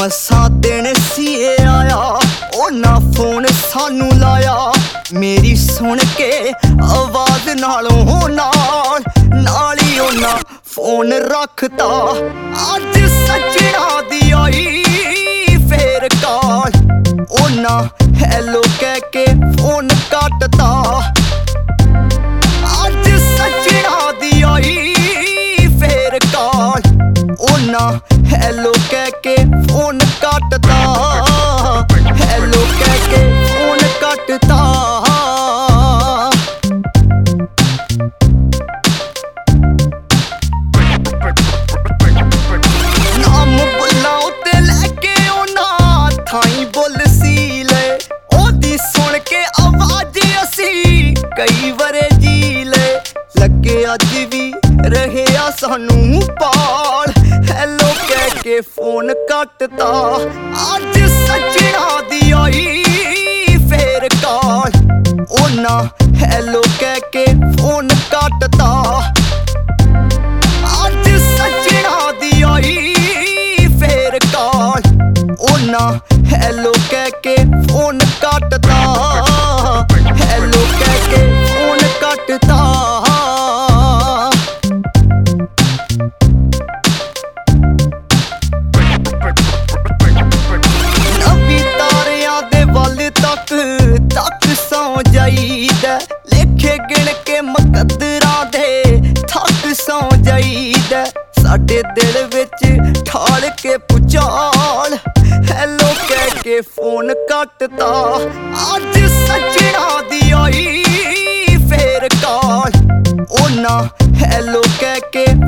मसा दिन सीए आया ओना फोन सानू लाया मेरी सुन के आवाज नालों नाल ही ओना फोन रखता। अज सजना दी आई फेर कॉल ओना हेलो कह के फोन कटता। अज सजना दी आई फेर कॉल ओना हेलो कह के फोन कटता। हेलो कह के फोन कटता। नाम बुलाओ ते लैके ओना थाई बोल सी ले ओदी सुन के आवाज असी कई वरे जी ले लगे अज भी रहे आ सानू पाल। हेलो कह के फोन कटता। अज सजना दी आई फेर कॉल ओना हेलो कह के फोन कटता। अज सजना दी आई फेर कॉल ओना हेलो कह के फोन कटता। हेलो कह के फोन कटता। तक सौ जाईदा लेखे गिण के मुकद्दरां दे थक सौ जाईदा साडे दिल विच ठाल के पुचाल। हेलो कह के फोन कटता। अज सजना दी आई फेर कॉल ओना हेलो कह के